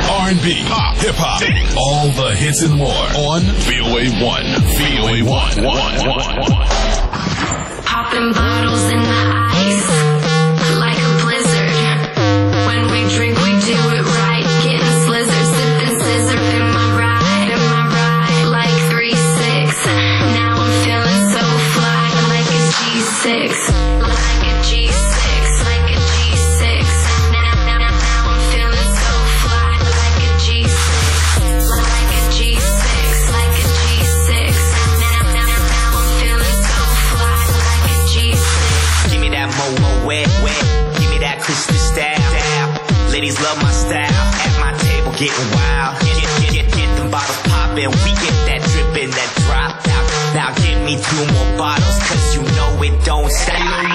R&B, pop, hip-hop, all the hits and more on VOA1. VOA1. Popping bottles in the ice like a blizzard. When we drink, we do it right. Getting slizzard, sipping scissor in my ride, like 3-6. Now I'm feeling so fly, like a G6, like a G6, like a G6. Now I'm feeling so fly, like a G6, like a G6, like a G6. Now I'm feeling so fly, like a G6. Give me that Momo wet. Give me that Christmas style. Ladies love my style. At my table getting wild. Get them bottles poppin'. We get that drippin', that drop out. Now give me 2 more bottles, cause you know it don't stop. Hell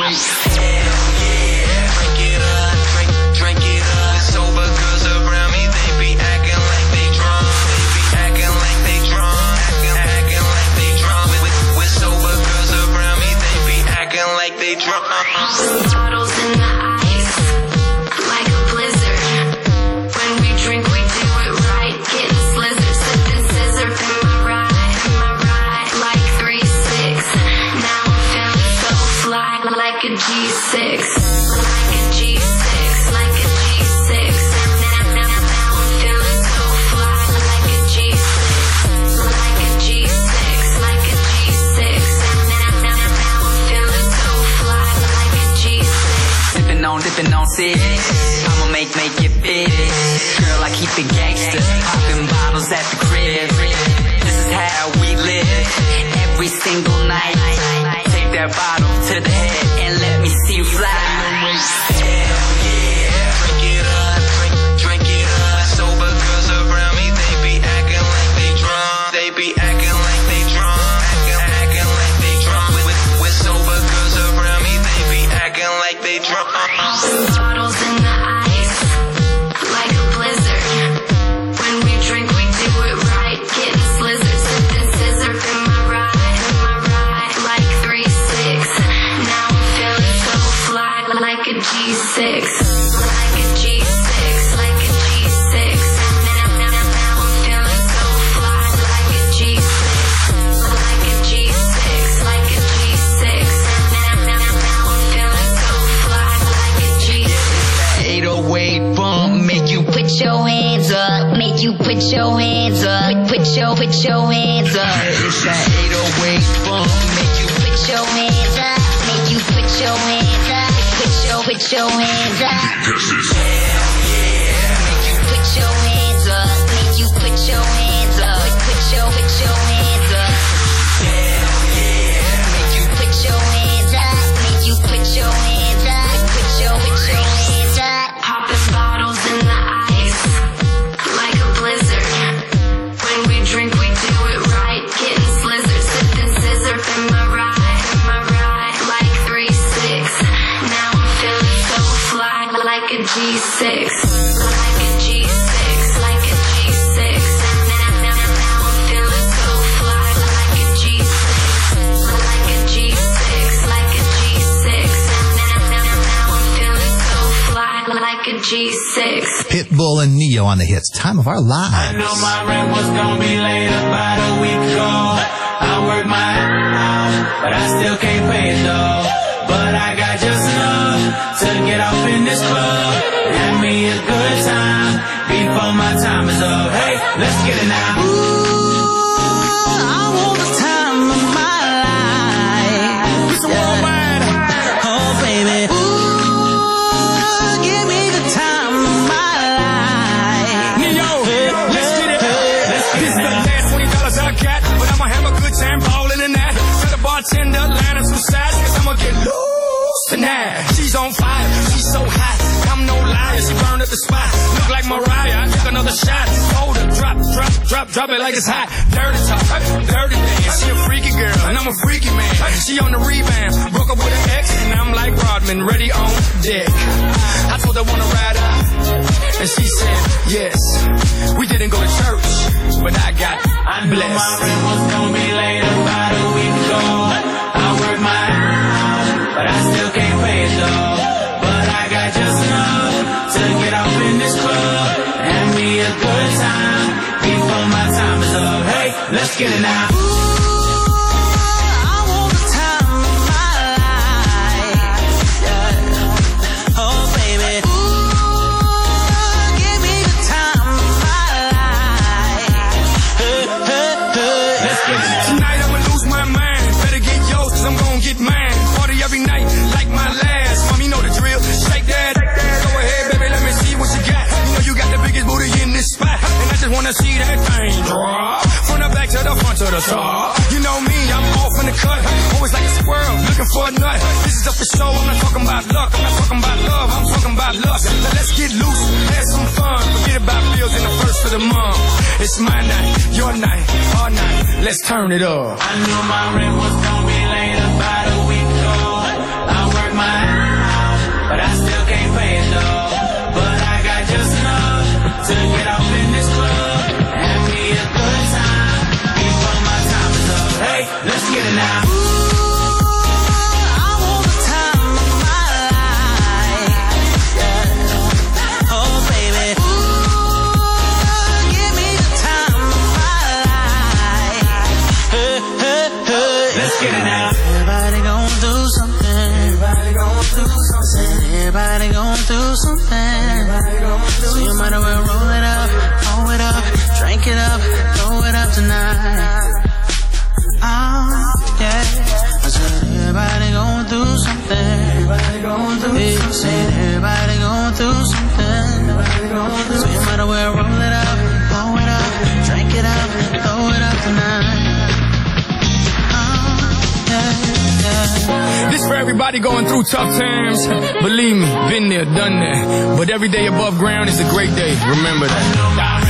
yeah, drink it up, drink it up. Sober girls around me, they be acting like they drunk. They be acting like they drunk. Acting like they drunk. With sober girls around me, they be acting like they drunk. Bottles in the ice like a blizzard. When we drink, we do it right. Getting slizzard, sipping scissor in my ride, like 3-6. Now I'm feeling so fly, like a G6, like a G6, like a G6. Now I'm feeling so fly, like a G6, like a G6, like a G6. Now I'm feeling so fly, like a G6. Dipping on six. I'ma make it big. Girl, I keep it gangster. Popping bottles at the crib. This is how we live. Every single night. Take that bottle to the head and let me see you fly. Hell yeah, drink it up, drink it up. Sober girls around me, they be acting like they drunk. They be acting like they drunk. Acting like they drunk. With sober girls around me, they be acting like they drunk. Bottles in the ice like a blizzard. When we drink, we do it right. Getting slizzard, sipping scissor in my ride, like 3-6. Now I'm feeling so fly, like a G6, like a G6, like a G6. Now I'm feeling so fly, like a G6, like a G6, like a G6. Now I'm feeling so fly, like a G6. 808 bump, make you put your hands up, make you put your hands up, put your hands up. It's that 808 bump, make you put your hands up, make you put your hands up, put your hands up. Hell yeah, make you put your hands up, make you put your hands up, put your hands up. Hell yeah, make you put your hands up, make you put your hands up, put your hands up. Popping bottles in the ice like a blizzard. When we drink, we do it right. Getting slizzard, sipping scissor in my ride, like 3-6. Now I'm feeling so fly, like a G6, like a G6, like a G6. Now I'm feeling so fly, like a G6, like a G6, like a G6. Now I'm feeling so fly, like a G6. Pitbull and Neo on the hits. Time of our lives. I know my rent was gonna be late about a week ago. I worked my ass, but I still can't pay it though. But I got just enough to get off in this club. Have me a good time before my time is up. Hey, let's get it now. I want the time of my life. It's worldwide. Oh, baby. Give me the time of my life. Neo, let's get it. This is the last $20 I got, but I'ma have a good time ballin' in that. Tell the bartender, line up some sides, cause I'ma get loose tonight. She's on fire, she's so hot. I'm no liar, she burned up the spot. Look like Mariah, I took another shot. Hold up, drop it like it's hot. Dirty talk, dirty dance. She a freaky girl, and I'm a freaky man. She on the rebound, broke up with an ex, and I'm like Rodman, ready on deck. I told her wanna ride out, and she said yes. We didn't go to church, but I got I knew blessed. my rent was gonna be late about a week ago. I worked my ass, but I still can't pay it though. But I got just enough to get off in this club. Hand me a good get it now. Wanna see that thing drop from the back to the front to the top. You know me, I'm off in the cut. Always like a squirrel, looking for a nut. This is up for show, I'm not talking about luck. I'm not talking about love, I'm talking about lust. Now let's get loose, have some fun. Forget about bills in the first of the month. It's my night, your night, our night. Let's turn it up. I knew my rent was gonna be late about a week ago. I worked my ass off, but I still can't pay it though. But I got just enough to get off in this club. Let's get it now. I want the time of my life. Yeah. Oh, baby. Give me the time of my life. Let's get it now. Everybody gon' do something. Everybody gon' do something. Everybody gon' do something. So you might as well roll it up, drink it up, throw it up tonight. Yeah, I said everybody gon' do something. Everybody gon' do something. Said everybody gon' do something. So you might as well roll it up, blow it up, drink it up, throw it up tonight. This for everybody going through tough times. Believe me, been there, done that. But every day above ground is a great day. Remember that.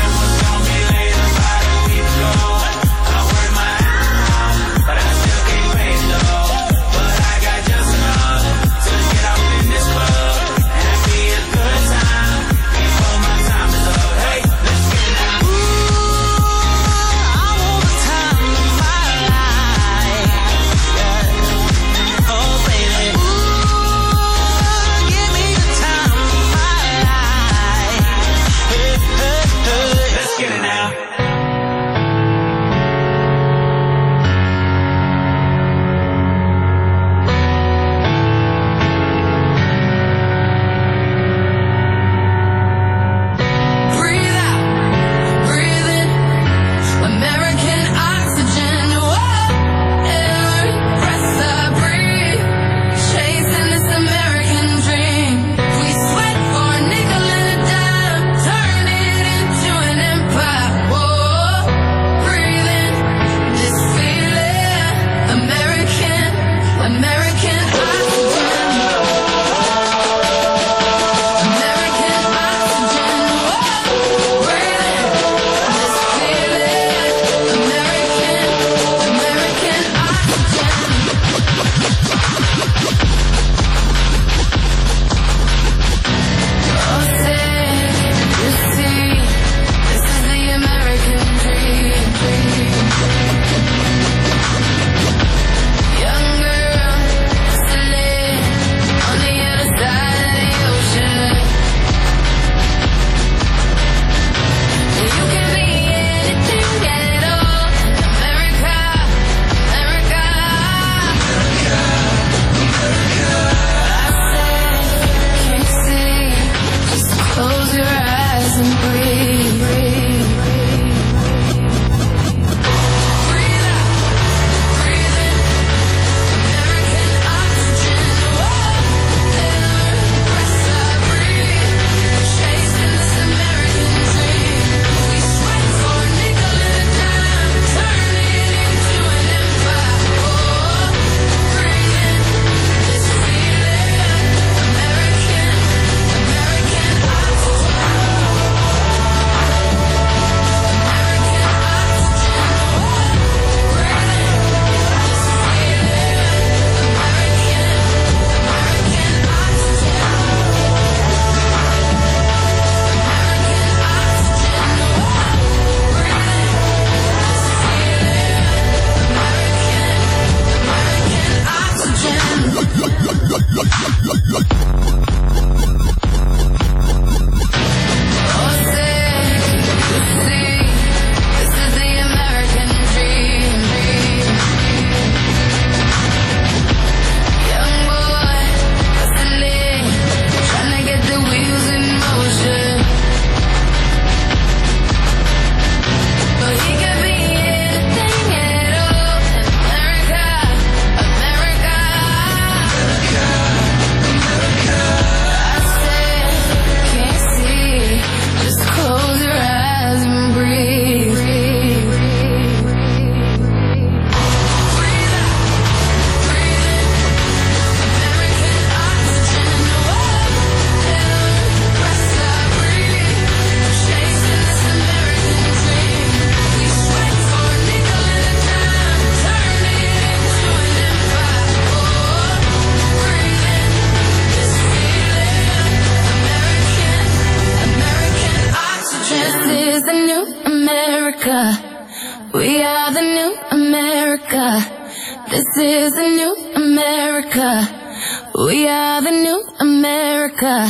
This is the new America. We are the new America. This is the new America. We are the new America.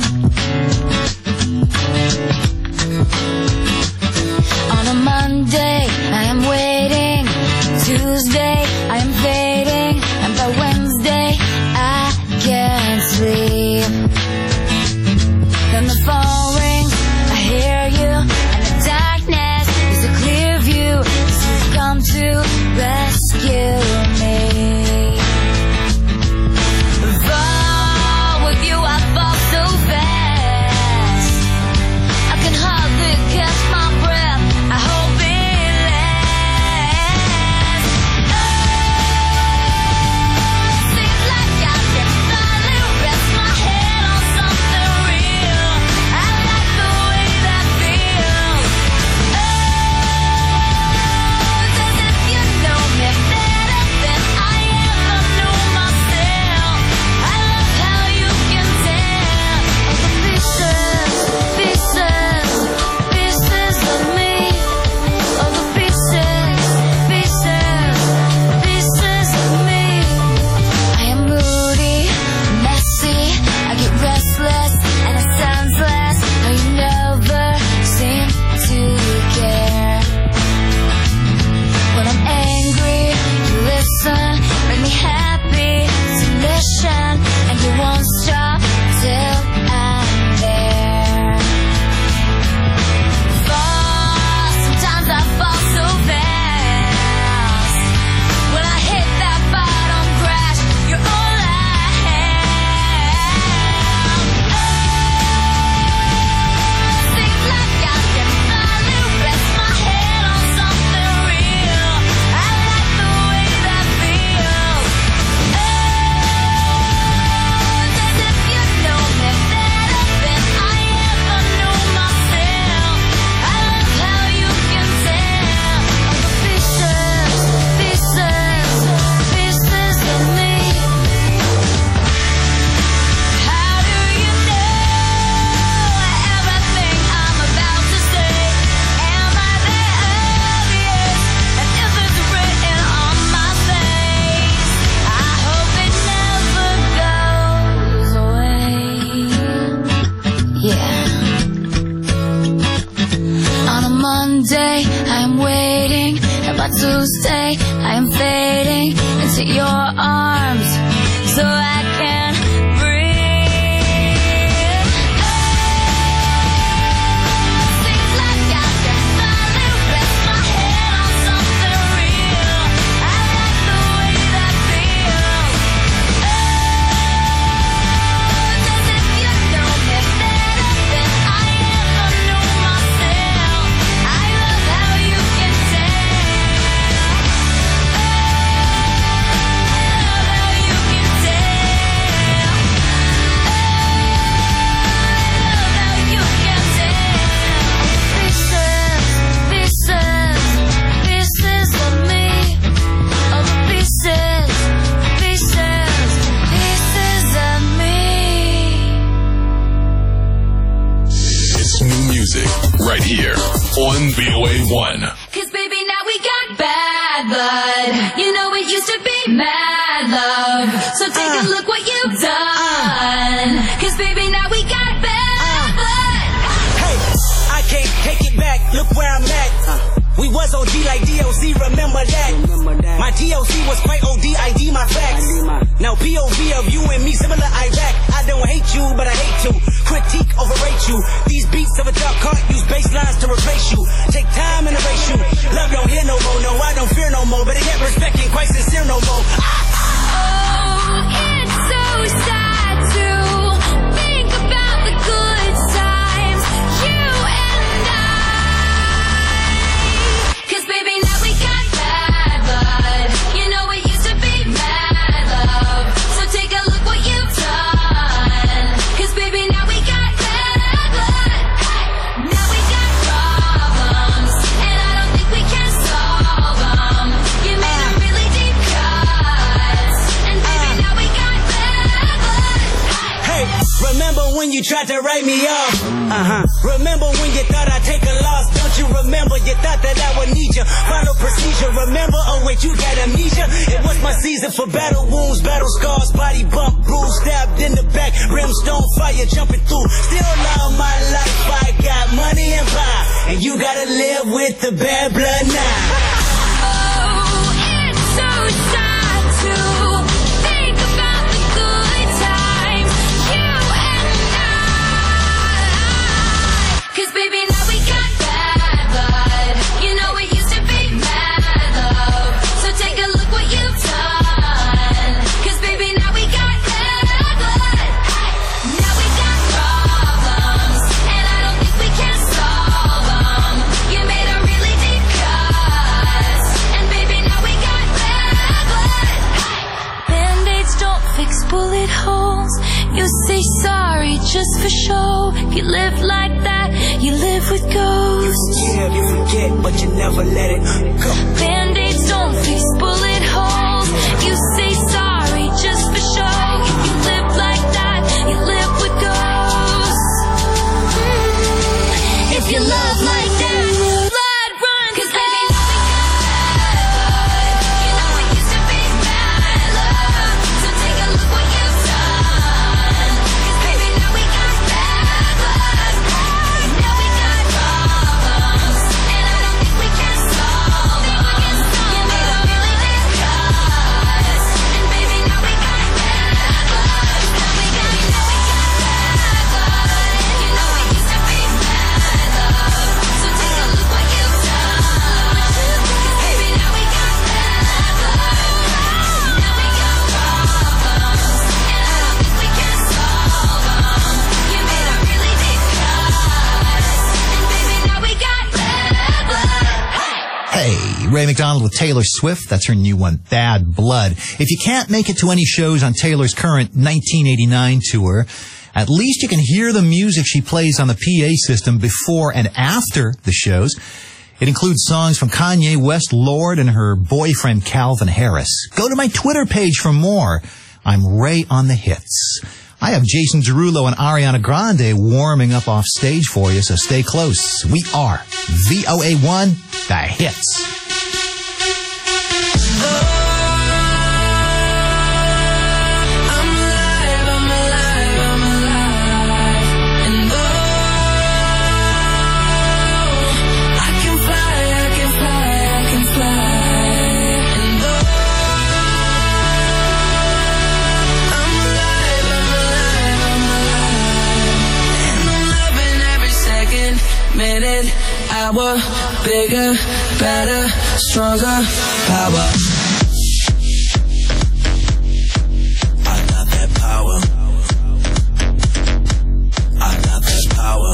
On a Monday, I am waiting. Tuesday, I am fading. And by Wednesday, I can't sleep. Then the phone rings, I hear you. And the darkness is a clear view. 'Cause you've come to rescue me. Fall with you, I fall so fast. I can hardly catch my breath. I hope it lasts. Oh, seems like I can finally rest my head on something real. I like the way that feels. Oh, as if you know me better than I ever knew myself. I love how you can tell all the pieces, pieces, pieces of me. All the pieces, pieces, pieces of me. I am moody, messy, I get restless, and it sounds less. How you never seem to care. When I'm angry, you listen, make me happy, it's a mission, and you won't stop till I'm there. Fall, sometimes I fall so fast. When I hit that bottom crash, you're all I have. Oh, seems like I can finally rest my head on something real. I like the way that feels. Oh, as if you know me better than I ever knew myself. I love how you can tell all the pieces, pieces, pieces of me. How do you know everything I'm about to say? Am I the obvious? And if it's written on my face, I hope it never goes away. Yeah. On a Monday, I am waiting, and by Tuesday, I am fading into your arms, so I can breathe. Seems like I can finally rest my head on something real. I like the way that feels. Oh, as if you know me better than I ever knew myself. I love how you can tell. I love how you can tell. I love how you can tell. Pieces, pieces, pieces of me. All the pieces, pieces, pieces of me. It's new music right here on VOA1. 'Cause baby, now we got bad blood. You know it used to be mad love. So take a look what you've done. 'Cause baby, now we got bad blood. Hey, I can't take it back. Look where I'm at. We was OG like DOC, remember that. My DOC was quite ODID, my facts. Now POV of you and me, similar Iraq. I don't hate you, but I hate to critique, overrate you. These beats of a dark can't use bass lines to replace you. Take time and erase you. Love don't hear no more, no, I don't fear no more. But again, respect ain't quite sincere no more. Oh, it's so sad to think about the good times, you and I. 'Cause baby, now we got bad blood. You know it used to be mad love. So take a look what you've done. 'Cause baby, now we got bad blood. Now we got problems, and I don't think we can solve them. You made a really deep cuts, and baby, now we got bad blood. Hey, remember when you tried to write me off? Remember when you thought I'd take a Healing for battle wounds, battle scars, body bump, bruise, stabbed in the back, brimstone fire jumping through. Still love my life, I got money and power, and you gotta live with the bad blood now. Oh, it's so sad to think about the good times, you and I. 'Cause baby, now we got bad blood. You know it used to be mad love. So take a look what you've done. 'Cause baby, now we got bad blood. Now we got problems, and I don't think we can solve them. You made a really deep cut, and baby, now we got bad blood. Band-aids don't fix bullet holes. You say sorry just for show. You live like that, you live with ghosts. You forget, but you never let it go. Band-aids don't fix bullet holes. You say sorry just for show. You live like that, you live with ghosts. If you love like that, blood run. 'Cause baby, now we got bad blood. You know it used to be bad love. So take a look what you've done. 'Cause baby, now we got bad blood. Now we got problems, and I don't think we can solve them. You made a really deep cut, and baby, now we got bad blood. Now we got bad blood. You know it used to be bad love. So take a look what you've done. 'Cause baby, now we got bad blood. Now we got problems, and I don't think we can solve them. You made a really deep cut, and baby, now we got bad blood. Hey, Ray McDonald with Taylor Swift. That's her new one, Bad Blood. If you can't make it to any shows on Taylor's current 1989 tour, at least you can hear the music she plays on the PA system before and after the shows. It includes songs from Kanye West, Lorde, and her boyfriend Calvin Harris. Go to my Twitter page for more. I'm Ray on the Hits. I have Jason Derulo and Ariana Grande warming up off stage for you, so stay close. We are VOA1, The Hits. Minute, hour, bigger, better, stronger, power. I got that power. I got that power.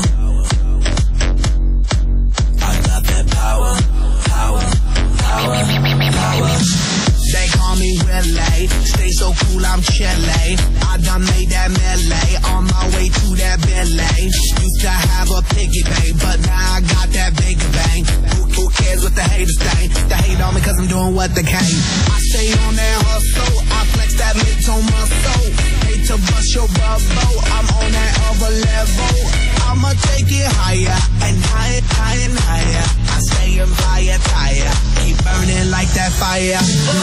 I got that power. Power, power, power. They call me Willie, stay so cool, I'm chilly. I done made that melee, on my way to that Billy. Used to have a piggy bank, but now I got that bigger bang. Who cares what the haters think? They hate on me cause I'm doing what they can. I stay on that hustle, I flex that mid-tone muscle. Hate to bust your bubble, I'm on that other level. I'ma take it higher, and higher, higher, and higher. I stay in fire, tire, keep burning like that fire.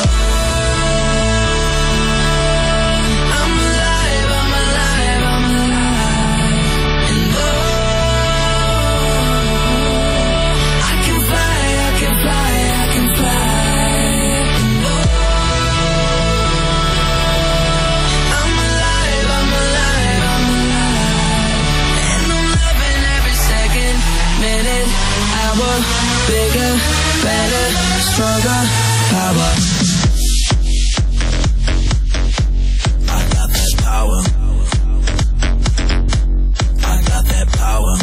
Bigger, better, stronger, power. I got that power. I got that power.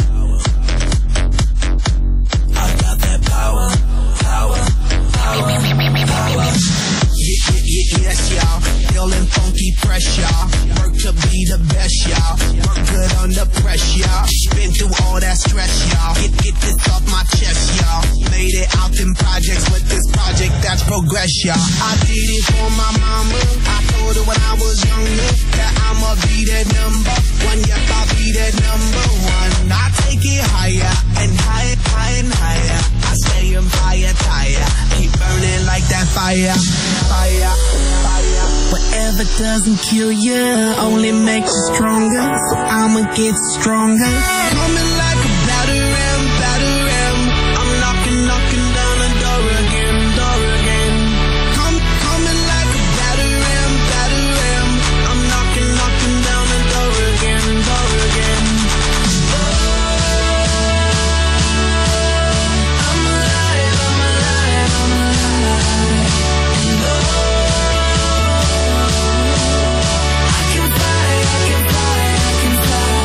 I got that power. Power, power, power. Yes, y'all. Feeling funky fresh, y'all. Work to be the best, y'all. Work good under pressure, y'all. Been through all that stress, y'all. Get this off my chest, y'all. Made it out in projects with this project that's progress, y'all. I did it for my mama. I told her when I was younger that I'ma be that number one. Yep, I'll be that number one. I take it higher and higher, higher and higher. I stay in fire, tire. Keep burning like that fire, fire, fire. doesn't kill you, only makes you stronger. So I'ma get stronger. Coming like a batter ram, batter ram. I'm knocking down the door again, door again. Coming like a batter ram, batter ram. I'm knocking down the door again, door again. I'm alive, I'm alive, I'm alive. And I can fly, I can fly, I can fly.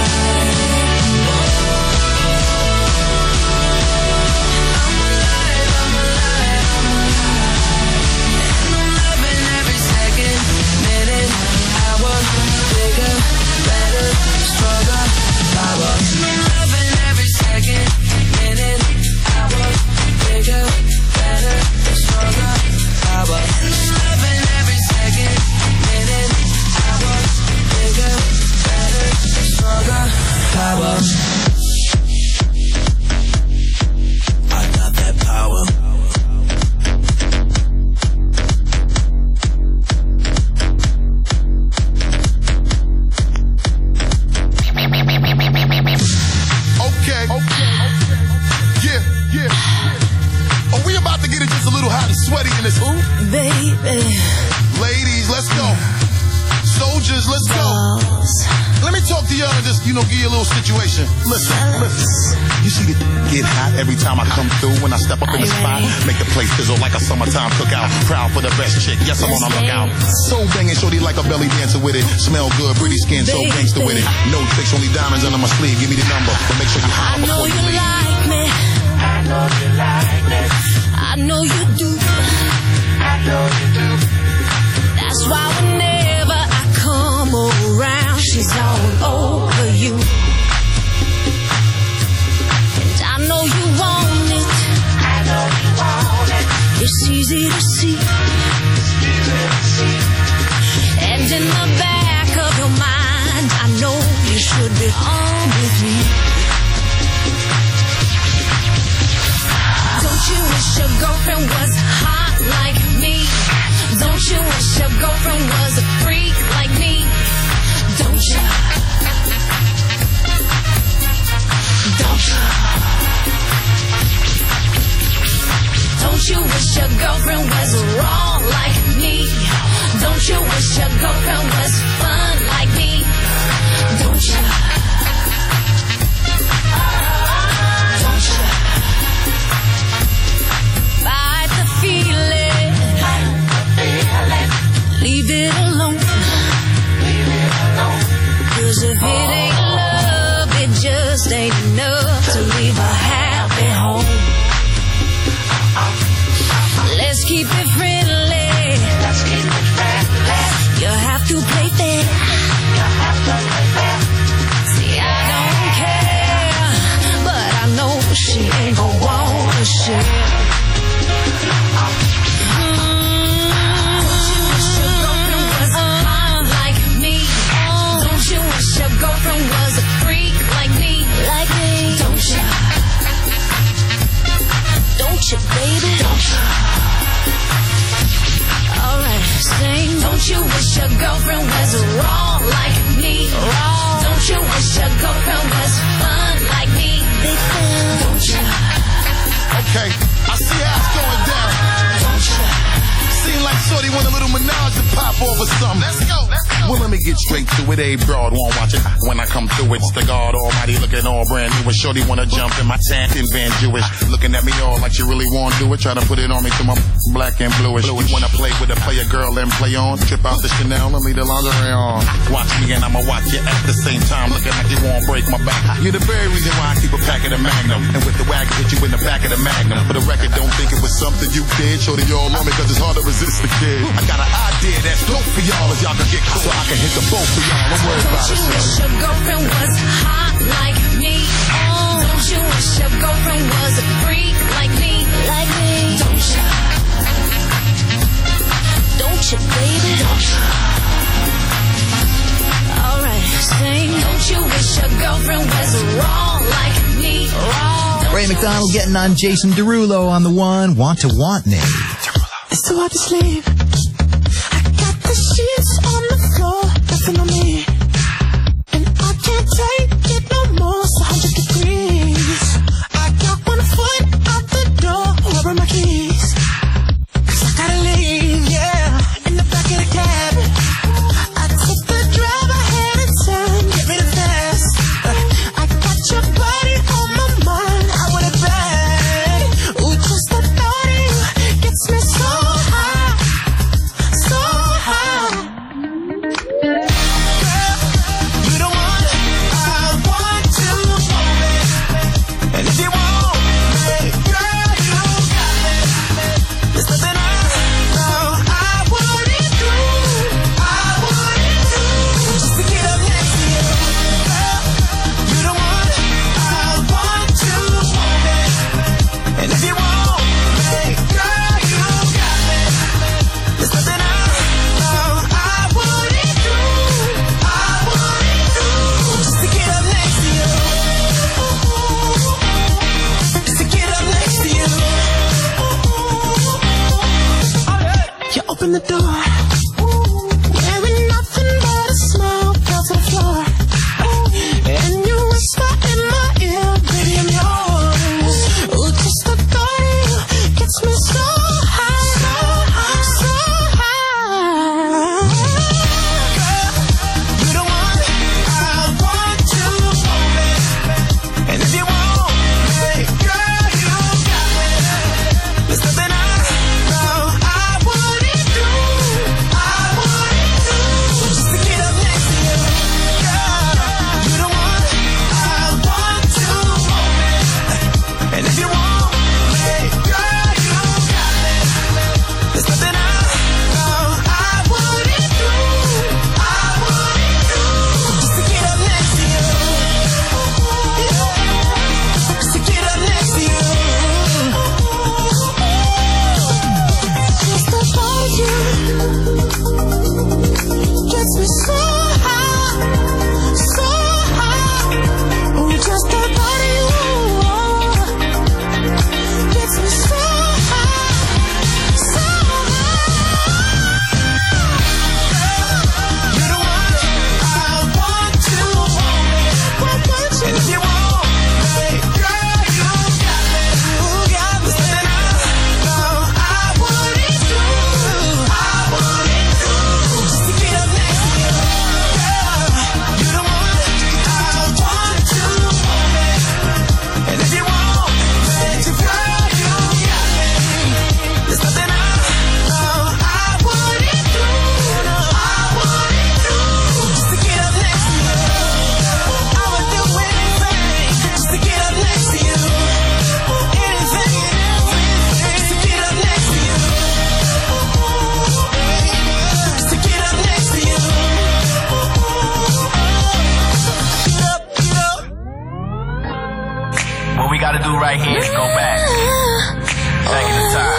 I'm alive, I'm alive, I'm alive. And I'm loving every second, minute, hour, bigger, better, stronger, power. And I'm loving every second, minute, hour, bigger, better, stronger, power. And I'm loving every second, minute, hour, bigger, better, stronger, power. I got that power. Okay. Yeah, yeah. Are we about to get it just a little hot and sweaty in this hoop? Baby, Ladies, let's go. Soldiers, let's go. Let me talk to y'all and just, give you a little situation. Listen. You see it get hot every time I come through when I step up in the spot. Make the place sizzle like a summertime cookout. Proud for the best chick, yes, I'm on the lookout. So banging, shorty like a belly dancer with it. Smell good, pretty skin, so gangster with it. No tricks, only diamonds under my sleeve. Give me the number, but make sure you I holler know before you you leave. like me. I know you like me. I know you do. I know you do. That's why whenever I come around, she's all over you. And I know you want it. I know you want it. It's easy to see. And in the back of your mind, I know you should be on with me. Don't you wish your girlfriend was hot like me? Don't you wish your girlfriend was a freak like me? Don't you? Don't you? Don't you wish your girlfriend was raw like me? Don't you wish your girlfriend was fun like me? Don't you? Don't you? Fight the feeling. Leave it alone. 'Cause if it ain't love, it just ain't enough to leave a happy home. Let's keep it friendly. You have to play fair. See, I don't care, but I know she ain't gon' wanna share. Don't you wish your girlfriend was hot like me? Don't you wish your girlfriend was a freak like me? Like me? Don't you? Don't you, baby? Don't you? Alright, sing. Don't you wish your girlfriend was raw like me? Raw. Don't you wish your girlfriend was fun like me? Big fan. Don't you? Okay, I see how it's going down. Don't you? Seem like shorty want a little menage to pop off or something. Let's go. Well, let me get straight to it. A broad won't watch it when I come through. It's the God Almighty looking all brand new. And shorty wanna jump in my tank and Van Jewish. Looking at me all like you really wanna do it. Try to put it on me to my black and bluish. You wanna play with a player girl and play on. Trip out the Chanel and leave the lingerie on. Watch me and I'ma watch you at the same time. Looking like you won't break my back. You're the very reason why I keep a pack of the Magnum. And with the wagon hit you in the back of the Magnum. For the record, don't think it was something you did. Shorty all on me cause it's hard to resist the kid. I got an idea that's dope for y'all if y'all can get close. So I can hit the boat for y'all. Don't worry about it. Don't you wish your girlfriend was hot like me? Don't you wish your girlfriend was a freak like me? Like me? Don't you? Don't you, baby? Don't you? Alright, sing. Don't you wish your girlfriend was raw like me? Raw. Ray McDonald getting on Jason Derulo on the one. Want to Want Me. It's too hard to sleep. I got the sheets on the flexing on me. And I can't take it no more, it's 100 degrees. I got 1 foot out the door, where are my keys? 'Cause I gotta leave, yeah, in the back of the cab. I took the drive ahead of time, give it a fast. I got your body on my mind, I want it bad. Ooh, just the thought of you gets me so high, so high. Girl, you the one I want to hold me. And if you want me, girl, you got me. There's nothing I know I wouldn't do, I wouldn't do, just to get up next to you. Girl, you the one I want to hold me. And if you want me, girl, you got me. There's nothing I know I wouldn't do, I wouldn't do, just to get up next to you. Just to get up next to you. You open the door, wearing nothing but a smile, fell to the floor. And you whisper in my ear, baby, I'm yours. Ooh, just the thought of you gets me so high, so high, so high. Girl, you the one I want to hold me. And if you want me, girl, you got me. There's nothing I know I wouldn't do, I wouldn't do, just to get up next to you. Girl, you the one I want to hold me. And if you want me, girl, you got me. There's nothing I know I wouldn't do, I wouldn't do, just to get up next to you. Just to get up next to you. Just the thought of you gets me so high, so high. Ooh, just the thought of you gets me so high, so high. Girl, you're the one I want to hold me. And if you want me, girl, you got me. You got me. There's nothing I know I wouldn't do, I wouldn't do, just to get up next to you. Girl, you're the one I want to hold me. And if you want me, girl, you got me. There's nothing I know I wouldn't do, I wouldn't do, just to get up next to you. I would do anything just to get up next to you. Anything, just to get up next to you. Just to get up next to you. Get up, get up. What we gotta do right here is go back. Back in the time.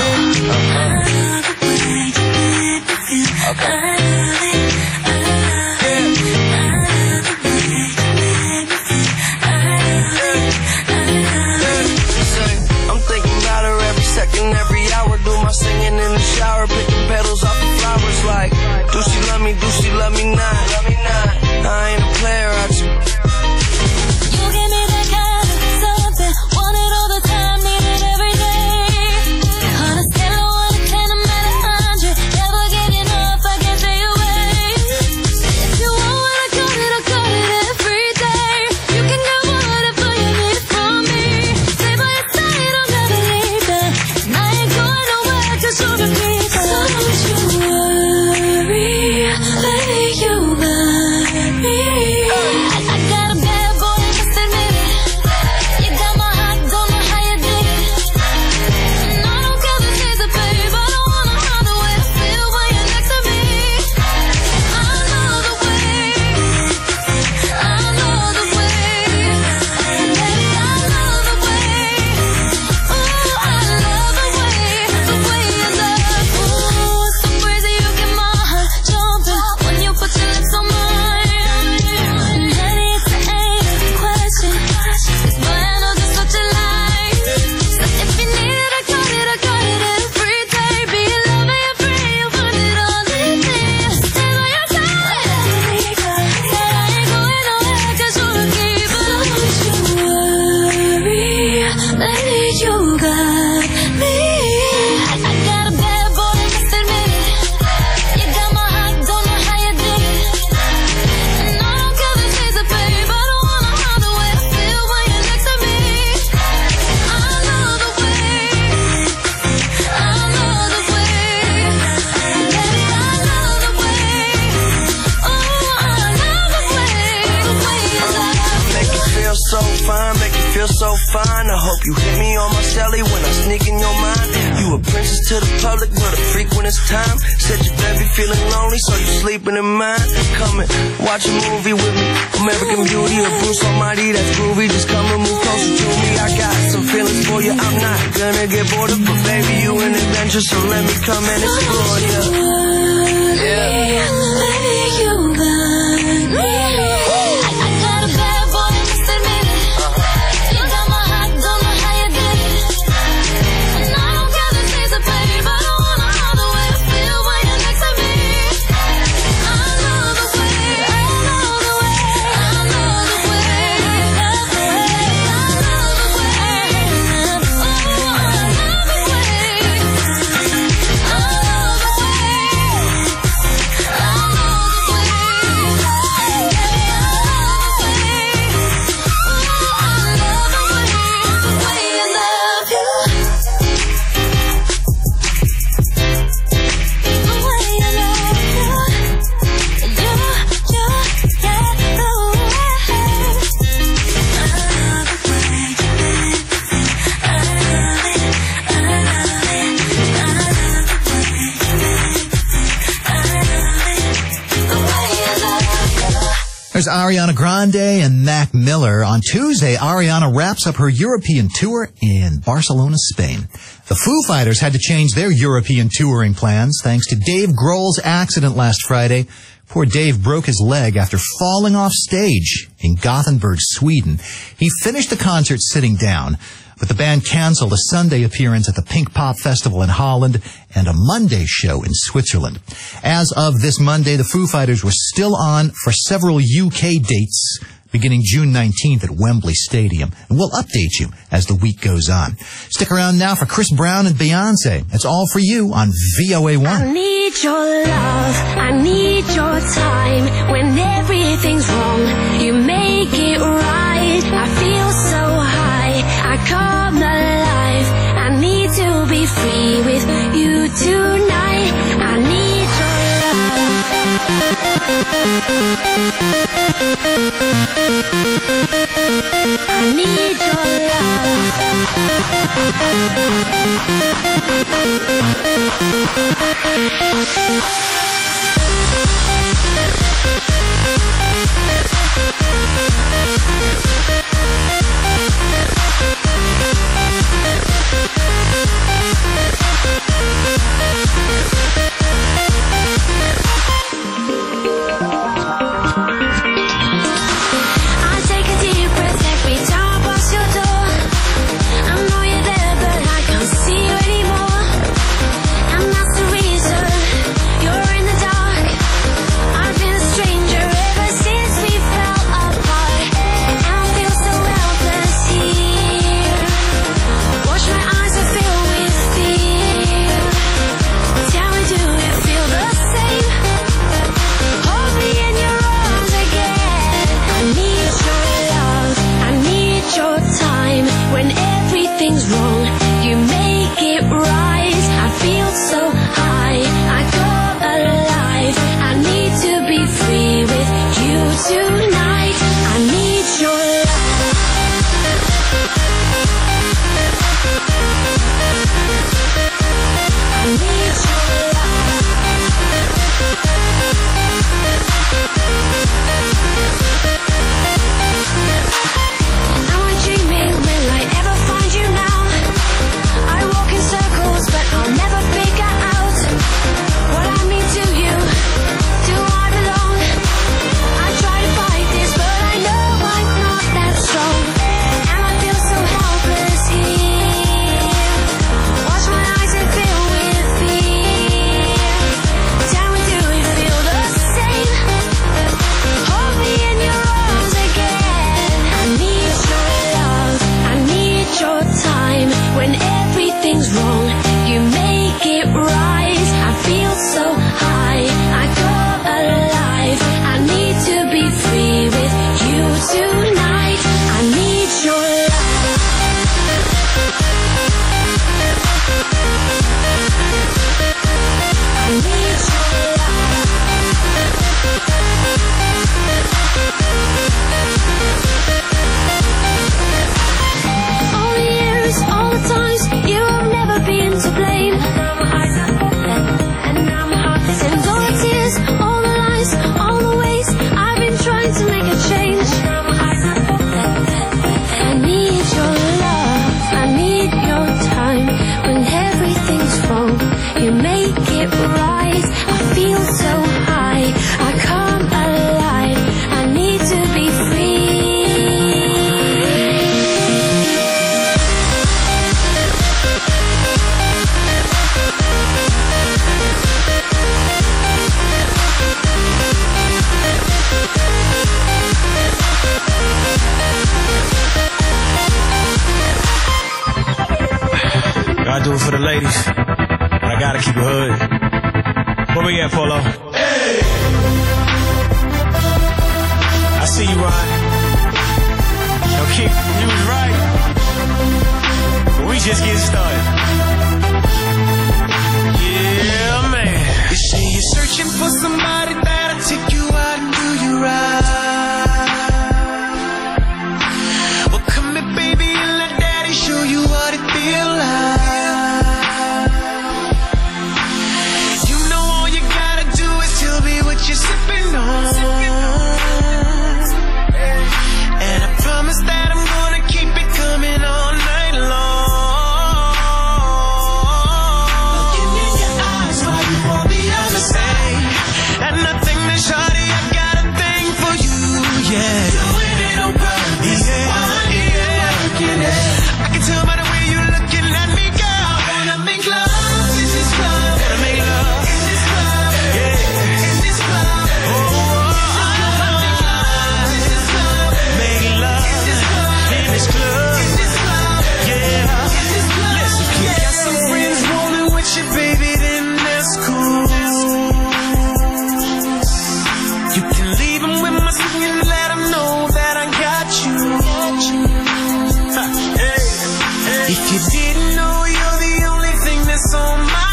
I'm thinking about her every second, every hour. Do my singing in the shower, picking petals off the flowers. Like, do she love me? Do she love me not? I ain't a player, I just. You give me that kind of something, want it all the time, need it every day. On a scale of 1 to 10, I'm at 100. Never give you enough, I can't stay away. If you want what I got it every day. You can get whatever you need from me. Stay by your side, I'll never leave you. And I ain't going nowhere, just show the people. So don't you worry, baby, you got me. lately you got me. I got a bad boy, just admit it. You got my heart, don't know how you did it. And I don't care the shades of babe, I don't wanna hide the way I feel when you're next to me. I love the way, I love the way, baby, I love the way. Oh, I love the way you love. Make you feel so fine, make you feel so fine. I hope you hit me on my celly when I sneak in your mind. You a princess to the public, but a freak when it's time. Said your baby feeling lonely, so you sleeping in mine. Come and watch a movie with me, American Beauty or Bruce Almighty, that's groovy. Just come and move closer to me. I got some feelings for you, I'm not gonna get bored of, but baby, you an adventure, so let me come and explore you. Yeah. Lately you got me. I got a bad boy, just admit it. You got my heart, don't know how you did it. And I don't care the shades of babe, I don't wanna hide the way I feel when you're next to me. I love the way, I love the way, I love the way, I love the way, I love the way. Oh, I love the way, I love the way, I love the way, baby, I love the way. Oh, I love the way I love you. The way I love you. Yeah, the way. I love the way you live. I love it, I love it, I love the way you live. I love it, the way I love you. There's Ariana Grande and Mac Miller. On Tuesday, Ariana wraps up her European tour in Barcelona, Spain. The Foo Fighters had to change their European touring plans thanks to Dave Grohl's accident last Friday. Poor Dave broke his leg after falling off stage in Gothenburg, Sweden. He finished the concert sitting down, but the band canceled a Sunday appearance at the Pink Pop Festival in Holland and a Monday show in Switzerland. As of this Monday, the Foo Fighters were still on for several UK dates beginning June 19th at Wembley Stadium. And we'll update you as the week goes on. Stick around now for Chris Brown and Beyonce. It's all for you on VOA1. I need your love, I need your time. When everything's wrong, you make it right. I feel so high, I come alive. I need to be free with you tonight. I need your love. I need your I take a deep breath every time I pass your door. I know you're there, but I can't see you anymore. And that's the reason you're in the dark. I've been a stranger ever since we fell apart. And I feel so helpless here. everything's wrong, you make it right. I feel so high, I come alive. I need to be free with you tonight. I need your love. I need your love. All the years, all the times, you have never been to blame. And now my heart is and all the tears, all the lies, all the ways I've been trying to make a change. I need your love, I need your time. When everything's wrong, you make it right. I feel so high, I come alive. I need to be free. I do it for the ladies, but I gotta keep it hood. Where we at, Polo? Hey! I see you, Ron. Yo, Keith, you was right. But we just getting started. Yeah, man. You say you're searching for somebody that'll take you out and do you right. Well, come here, baby, and let daddy show you what it feel like. You're sipping on, and I promise that I'm gonna keep it coming all night long. Looking in your eyes while you on the other side, and nothing to shawty, I got a thing for you, yeah. Doing it on purpose, yeah. I can tell by the way you're looking at me, girl. I wanna make love in this club. Wanna make love in this club, yeah. Baby, then that's cool. You can leave them with my singing and let them know that I got you. Hey, hey. If you didn't know, you're the only thing that's on my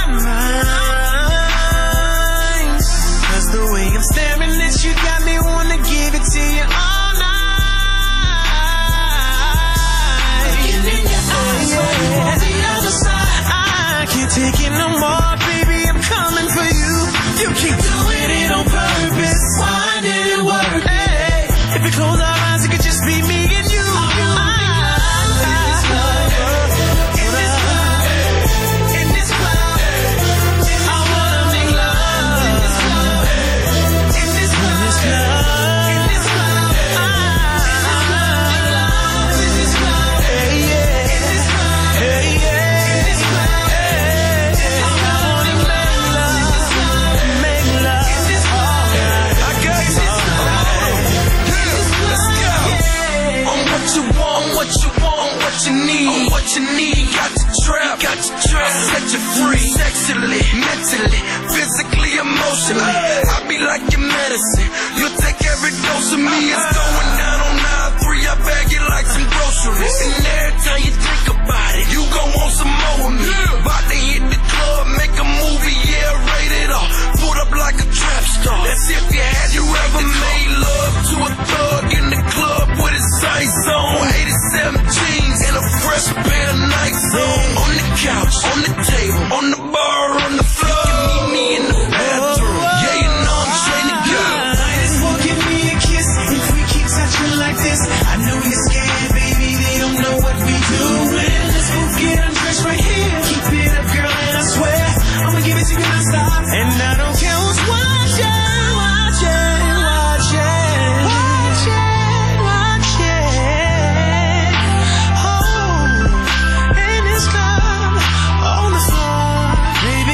mind. 'Cause the way I'm staring at you got me wanna give it to you all night. Looking in your eyes, on the other side, I can't take it no more, baby, I'm coming for you. You keep doing it on purpose. Why did it work? Hey, if we close our eyes, it could just be me and you. What you need, got to trap, set you free, sexually, mentally, physically, emotionally. I be like your medicine, you'll take every dose of me. It's going down on 9-3, I bag it like some groceries. And every time you think about it, you gon' want some more of me. About to hit the club, make a movie, yeah, rated R. Put up like a trap star. That's if you had you ever made love to a thug in the club with his sights on. 87 jeans and a fresh pair of Nikes on. On the couch, on the table, on the bar, on the floor. You can meet me in the bathroom. Yeah, you know I'm straight to go. Just won't give me a kiss if we keep touching like this. I know you're scared, baby, they don't know what we doing. Let's go get undressed right here. Keep it up, girl, and I swear I'ma give it to you non-stop. And I don't care who's watching. Oh, in this club, on the floor, baby.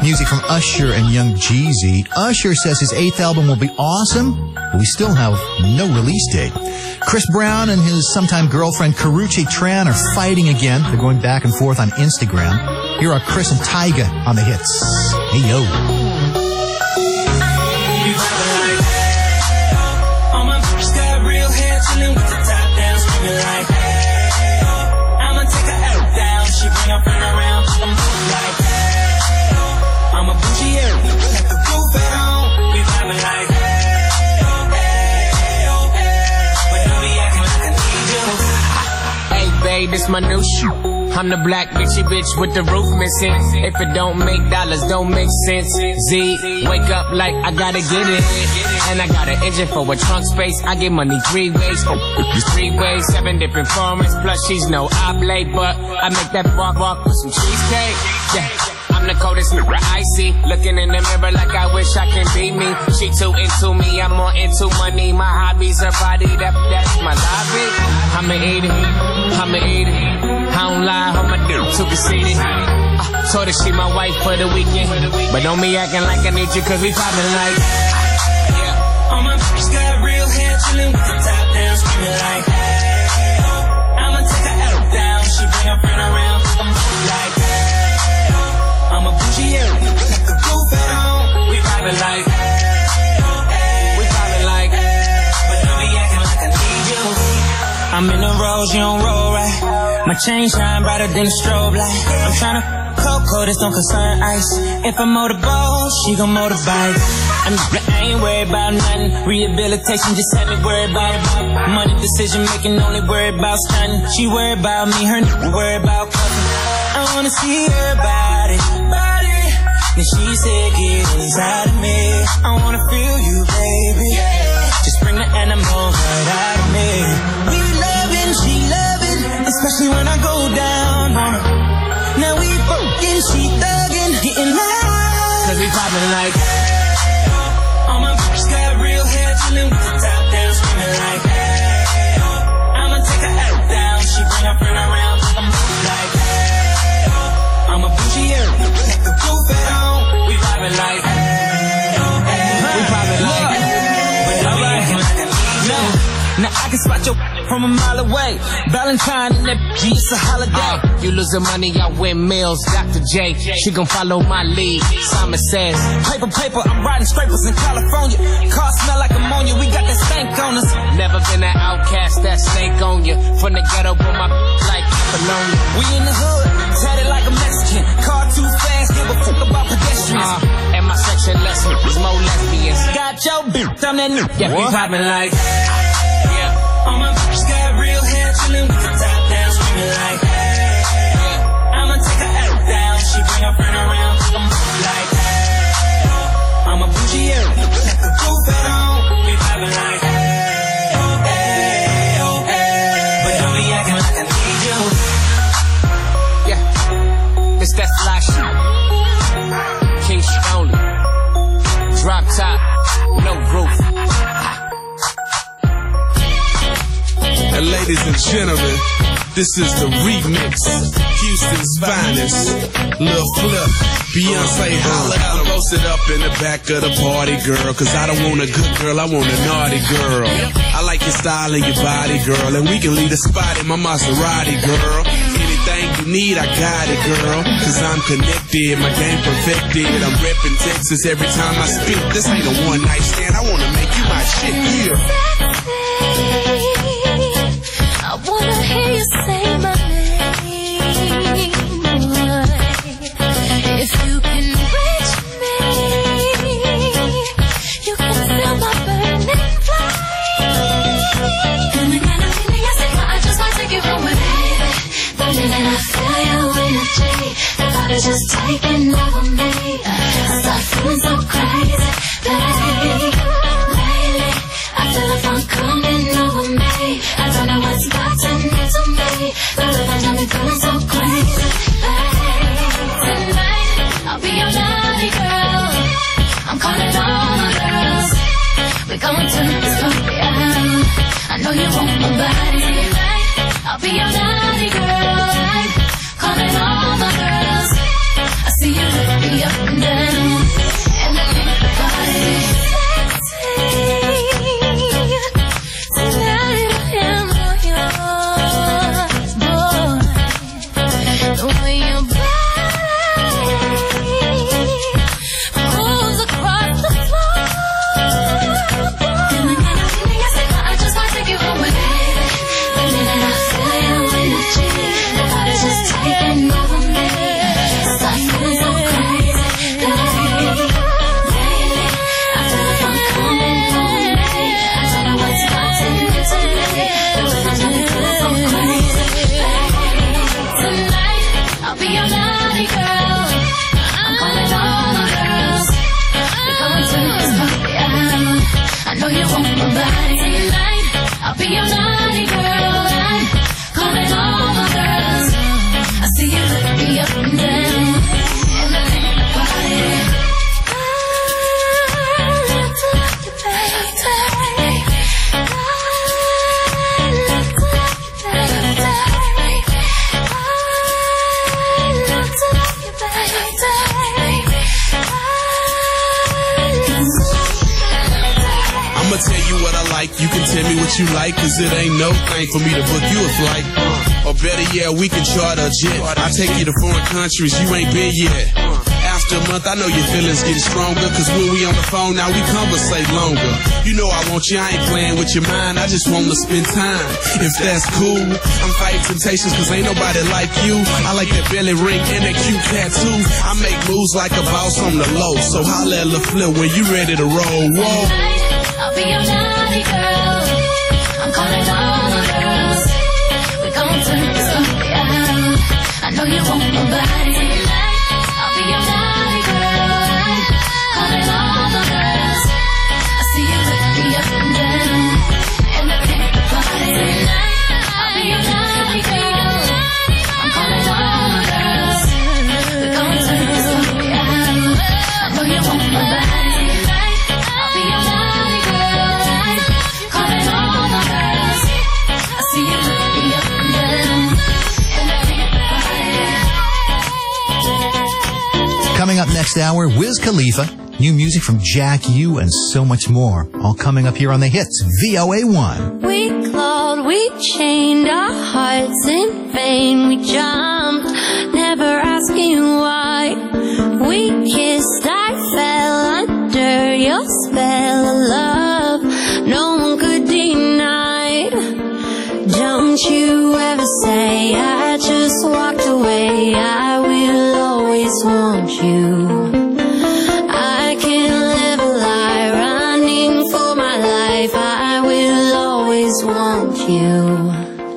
Music from Usher and Young Jeezy. Usher says his 8th album will be awesome, but we still have no release date. Chris Brown and his sometime girlfriend Karrueche Tran are fighting again. They're going back and forth on Instagram. Here are Chris and Tyga on the hits. Hey, yo. All my bitches got real hair, chillin' with the top down, screaming like, hey, oh. I'ma take her out down, she bring her friend around, I'm like, hey, oh. I'm a bougie air, got the roof at home, we vibing like, hey, oh, hey, oh, hey, but don't be acting like I need you. Hey, babe, this my new shoe. I'm the black bitchy bitch with the roof missing. If it don't make dollars, don't make sense. Z, wake up like I gotta get it. And I got an engine for a trunk space. I get money 3 ways. 3 ways, 7 different formats. Plus she's no oblate, but I make that walk with some cheesecake. Yeah. I'm the coldest nigga I see. Looking in the mirror like I wish I can be me. She too into me, I'm more into money. My hobbies are body, that's my lobby. I'ma eat it, I'ma eat it. I don't lie, I'm a dude, too conceited. Told her she my wife for the weekend, but don't be acting like I need you, cause we poppin' like, yeah. All my bitches got real hair, chillin' with the top down, screaming like, hey, oh. I'ma take her out down, she bring her friend around, I'm like, hey, oh. I'm a bougie air, got the roof at home, we vibing like, hey, oh, hey, we vibing like, hey, but don't be acting like I need you. I'm in the rose, you don't roll right. My chain shine brighter than a strobe light. I'm tryna cocoa, this don't concern ice. If I motorboat, she gon' motorbike. I ain't worried about nothing. Rehabilitation just had me worried about it. Money decision making, only worried about stunting. She worried about me, her nigga worried about cousin. I wanna see her body. Then she said, get inside of me. I wanna feel you, baby. Just bring the animal right out of me. We loving, she loving, especially when I go down on her. Now we fucking, she thugging, getting loud. Cause we poppin' like, hey, oh. All my bitches got real hair, chillin' with the top down, screaming like, hey, oh. I'ma take her out down, she bring her friend around, I'm like, hey, oh. I'm a bougie air, got the roof at home, we vibing like, hey, oh, hey, we poppin' like, but don't be acting like I need you. now I can spot your from a mile away. Valentine and that G, it's a holiday. You losing money, I win meals. Dr. J, she gon' follow my lead. Simon says, paper, I'm riding scrapers in California. Car smell like ammonia, we got that stank on us. Never been an outcast, that stank on you. From the ghetto, with my like Apollonia. We in the hood, tatted like a Mexican. Car too fast, give a fuck about pedestrians. And my section lesson is more lesbians. Got your bitch, I'm that new. Yeah, we poppin' like, all my bitches got real hair, chillin' with the top down, screaming like, hey, oh. I'ma take her out down, she bring her friend around, I'm like, hey, oh. I'm a bougie air, got the roof at home, we vibing like, hey, oh, hey, oh, hey, but don't be acting like I need you. Yeah, it's that fly shit. King only. Drop top, no roof. And ladies and gentlemen, this is the remix, Houston's finest, Lil Flip, Beyonce holla. I'm posted up in the back of the party, girl, cause I don't want a good girl, I want a naughty girl. I like your style and your body, girl, and we can leave the spot in my Maserati, girl. Anything you need, I got it, girl, cause I'm connected, my game perfected. I'm reppin' Texas every time I speak. This ain't a one night stand, I wanna make you my shit, yeah. I wanna hear you say my name, boy. If you can reach me, you can feel my burning flame. And the kind of feeling I say, I just wanna take you home with me. The minute I feel your energy, the thought is just taking over me. I start feeling so crazy, baby. Lately, I feel the fun coming over me. I don't know what's gotten into me. The rhythm got me feeling so crazy. Tonight, I'll be your naughty girl. I'm calling all my girls. We're gonna turn this party out. I know you want my body. Tonight, I'll be your naughty girl. I'm calling all my girls. I see you lift me up and down. be your naughty girl. I'm calling all my girls. I see you look me up and down, and I ain't the party. I love to love you, baby. I'ma tell you what I like, you can tell me what you like, cause it ain't no thing for me to book you a flight. Or better yet, we can charter a jet. I take you to foreign countries you ain't been yet. After a month, I know your feelings getting stronger, cause when we on the phone, now we conversate longer. You know I want you, I ain't playing with your mind, I just wanna spend time. If that's cool, I'm fighting temptations, cause ain't nobody like you. I like that belly ring and that cute tattoo. I make moves like a boss on the low, so holla at LaFleur when you ready to roll. Whoa. I'll be your naughty girl. I'm calling all the girls. We gon' turn this party out. I know you want my body tonight. I'll be your naughty girl. I'm calling all the girls. I see you lift me up and down, and I can't the party tonight. I'll be your naughty girl. I'm calling all the girls. We gon' turn this party out. I know you want my body tonight. I'll be your naughty girl. Calling all the girls. I see you look me up and down, and I can't fight. Coming up next hour, Wiz Khalifa, new music from Jack U, and so much more. All coming up here on the hits, VOA1. We clawed, we chained our hearts in vain. We jumped, never asking why. We kissed, I fell under your spell of love. No one could deny. Don't you ever say I just walked away. I will always want you. I can't live a lie, running for my life. I will always want you.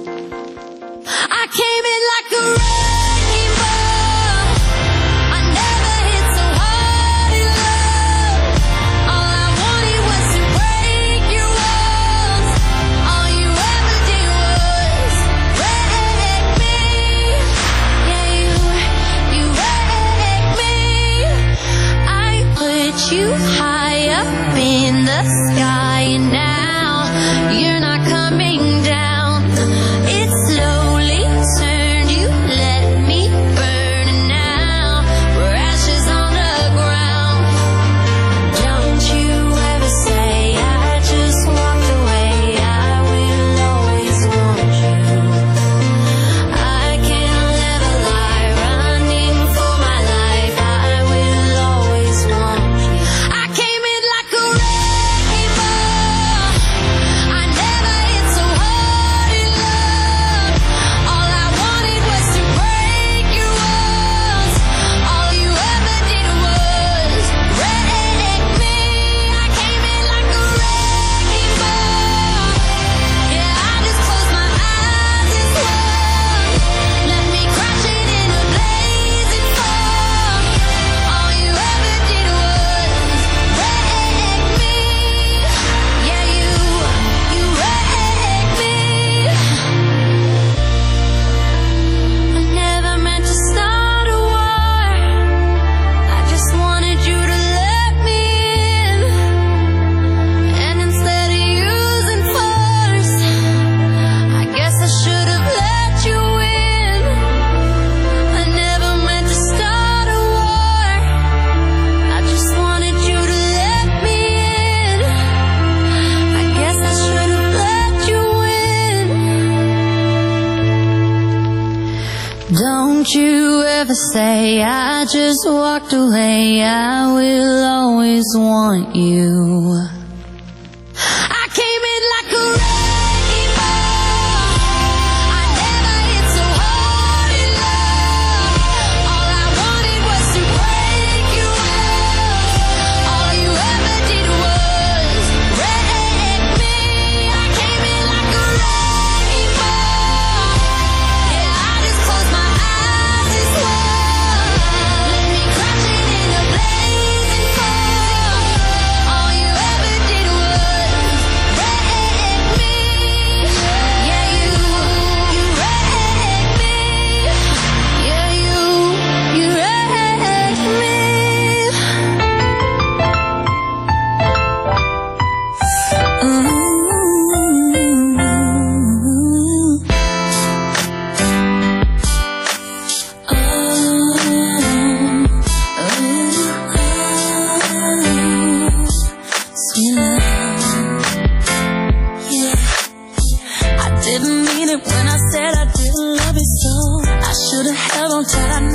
I came in like a rainbow. I never hit so hard in love. All I wanted was to break your walls. All you ever did was wreck me. Yeah, you wrecked me. I put you high up in the sky, and now you're not coming down. It slowly turned, you let me burn, and now we're ashes on the ground. Don't you ever say I just walked away. I will always want you. I can't live a lie, running for my life. I will always want you. I came in like a rainbow. I never hit so hard in love. All I wanted was to break your walls. All you ever did was wreck me. I came in like a rainbow. Yeah, I just closed my eyes and swung. Let me crashing in a blazing fire. All you ever did was wreck me. Yeah, you wrecked me. I never meant to start a war. I just wanted you to let me in. And instead of using force, I guess I should have let you in. I never meant to start a war. I just wanted you to let me in. I guess I should have let you in. Don't you ever say I just walked away. I will always want you. I came in like a rainbow. I never hit so hard in love. All I wanted was to break your walls. All you ever did was wreck me. I came in like a rainbow. Yeah, I just closed my eyes and swung. Let me crashing in a blazing fire. All you ever did was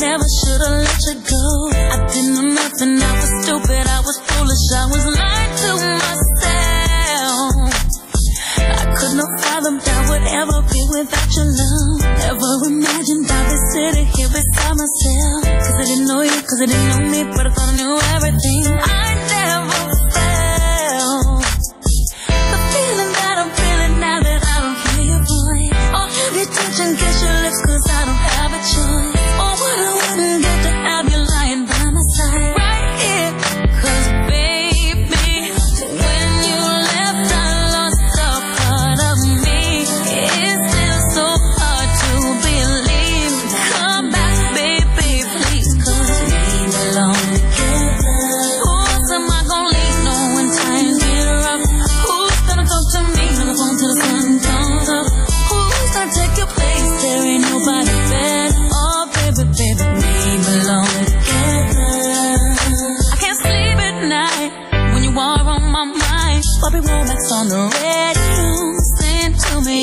never should've let you go. I didn't know nothing, I was stupid, I was foolish, I was lying to myself. I could not fathom that would ever be without your love. Never imagined I'd be sitting here beside myself. Cause I didn't know you, cause I didn't know me, but I thought I knew everything. I never felt the feeling that I'm feeling now that I don't hear your voice. Or have you touch and kiss your lips cause I don't have a choice. Or what I wouldn't get to have you lying by my side right here. Cause baby, when you left I lost a part of me. It's still so hard to believe. Come back baby please, cause we belong together. Who else am I gonna leave no when times get rough? Who's gonna talk to me on the phone till the sun comes up? Who's gonna take your place? There ain't nobody better. Oh baby, baby, we belong together. I can't sleep at night when you are on my mind. Bobby Womack's on the radio, sing to me.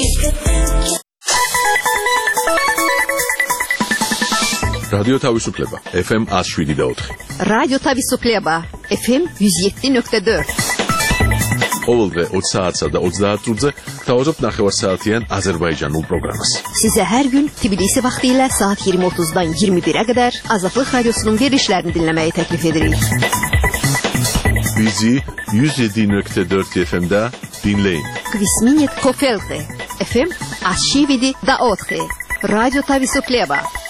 Radio Tavisupleba, FM 107.4. Radio Tavisupleba, FM 107.4. ყოველდღე 20 საათსა და 30 წუთზე გთავაზობთ ნახევარსაათიან აზერბაიჯანულ პროგრამას. Sizə hər gün Tbilisi vaxtı ilə saat 20:30-dan 21-ə qədər Azadlıq Radiosunun verilişlərini dinləməyi təklif edirik. Bizi 107.4 FM-də dinləyin. Kvisminit Kofelte, FM 107.4. Radio Tavisupleba.